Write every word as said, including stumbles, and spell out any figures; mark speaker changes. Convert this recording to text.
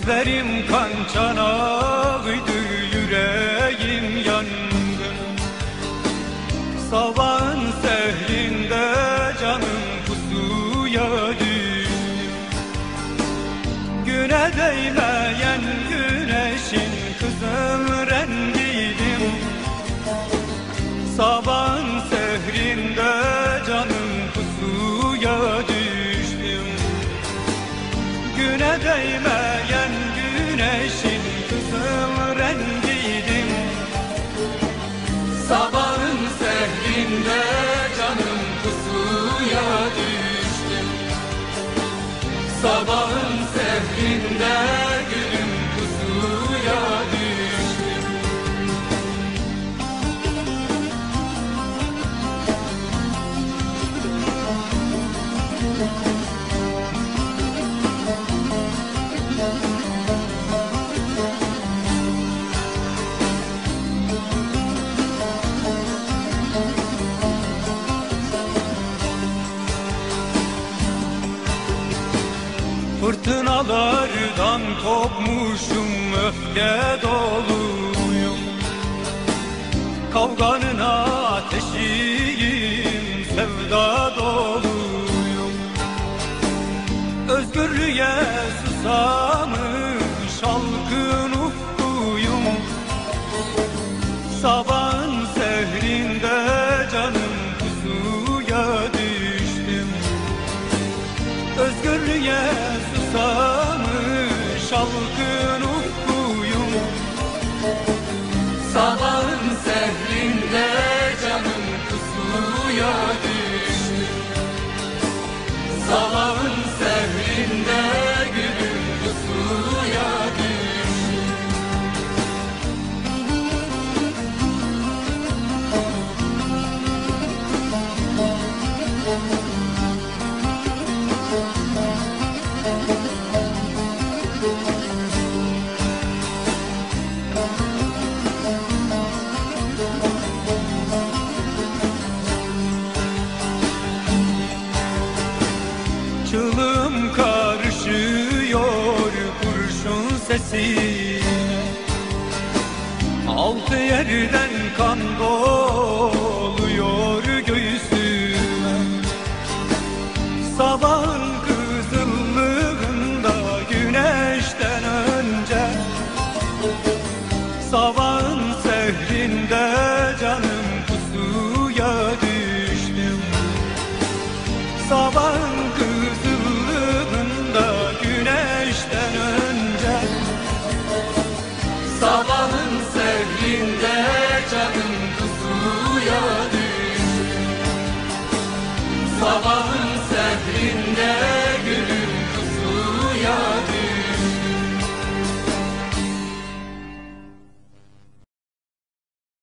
Speaker 1: Gözlerim kan çanağıydı, yüreğim yangın. Sabahın sehrinde canım pusuya düştüm. Güne değmeyen güneşin kızıl rengiydim. Sabahın sehrinde canım pusuya düştüm. Güne değmeyen güneşin kızıl rengiydim. Sabahın sehrinde canım pusuya düştüm. Sabahın sehrinde gülüm pusuya düştüm. Fırtınalardan kopmuşum, öfke doluyum. Kavganın ateşiyim, sevda doluyum. Özgürlüğe susamış halkın ufkuyum. Sabahın sehrinde canım pusuya düştüm. Özgürlüğe susamış halkın ufkuyum. Sabahın sehrinde canım pusuya düştüm. Sabahın sehrinde gülüm pusuya düştüm. Çığlığım karışıyor kurşun sesine. Altı yerden kan dolu